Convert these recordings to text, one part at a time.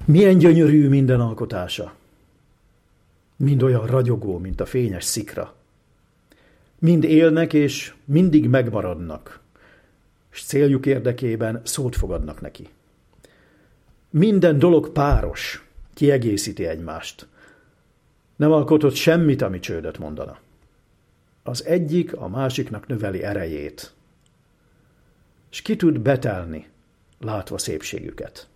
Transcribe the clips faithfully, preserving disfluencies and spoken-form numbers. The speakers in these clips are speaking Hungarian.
Milyen gyönyörű minden alkotása. Mind olyan ragyogó, mint a fényes szikra. Mind élnek és mindig megmaradnak, s céljuk érdekében szót fogadnak neki. Minden dolog páros, kiegészíti egymást. Nem alkotott semmit, ami csődöt mondana. Az egyik a másiknak növeli erejét, s ki tud betelni, látva szépségüket.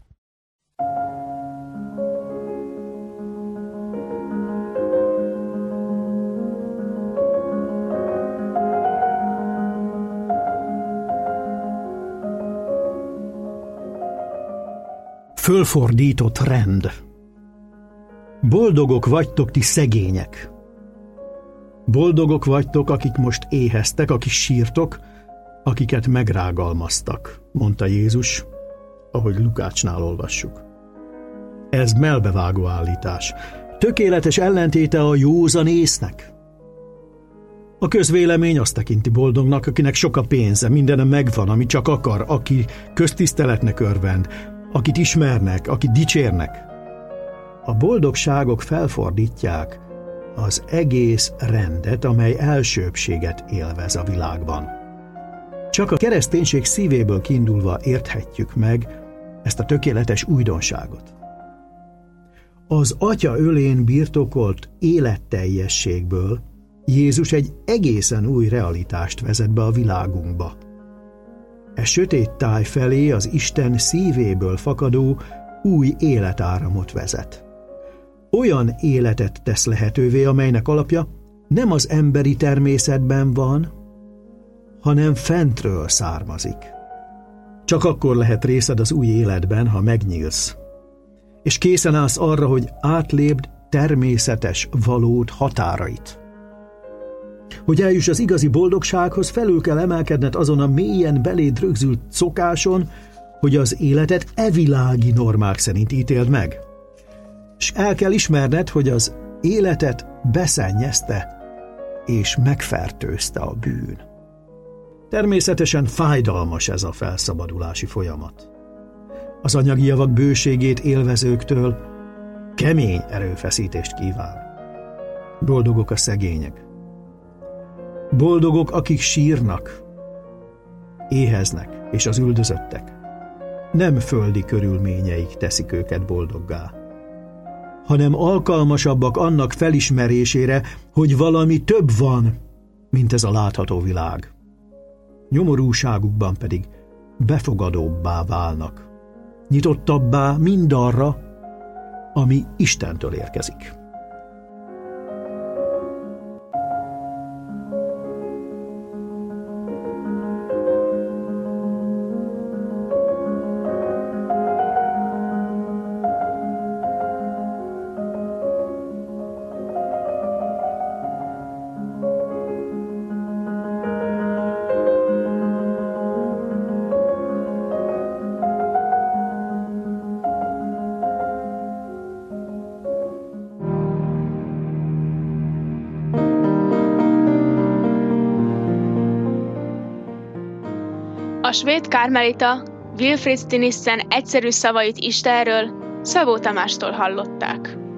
Fölfordított rend. Boldogok vagytok ti szegények. Boldogok vagytok, akik most éheztek, akik sírtok, akiket megrágalmaztak, mondta Jézus, ahogy Lukácsnál olvassuk. Ez mellbevágó állítás. Tökéletes ellentéte a józan észnek. A közvélemény azt tekinti boldognak, akinek sok a pénze, mindene megvan, ami csak akar, aki köztiszteletnek örvend, akit ismernek, akit dicsérnek. A boldogságok felfordítják az egész rendet, amely elsőbbséget élvez a világban. Csak a kereszténység szívéből kiindulva érthetjük meg ezt a tökéletes újdonságot. Az Atya ölén birtokolt életteljességből Jézus egy egészen új realitást vezet be a világunkba. E sötét táj felé az Isten szívéből fakadó új életáramot vezet. Olyan életet tesz lehetővé, amelynek alapja nem az emberi természetben van, hanem fentről származik. Csak akkor lehet részed az új életben, ha megnyílsz, és készen állsz arra, hogy átlépd természetes valód határait. Hogy eljuss az igazi boldogsághoz, felül kell emelkedned azon a mélyen beléd rögzült szokáson, hogy az életet evilági normák szerint ítéld meg. S el kell ismerned, hogy az életet beszennyezte és megfertőzte a bűn. Természetesen fájdalmas ez a felszabadulási folyamat. Az anyagi javak bőségét élvezőktől kemény erőfeszítést kíván. Boldogok a szegények. Boldogok, akik sírnak, éheznek, és az üldözöttek. Nem földi körülményeik teszik őket boldoggá, hanem alkalmasabbak annak felismerésére, hogy valami több van, mint ez a látható világ. Nyomorúságukban pedig befogadóbbá válnak, nyitottabbá mindarra, ami Istentől érkezik. A svéd karmelita Wilfrid Stinissen egyszerű szavait Istenről Szabó Tamástól hallották.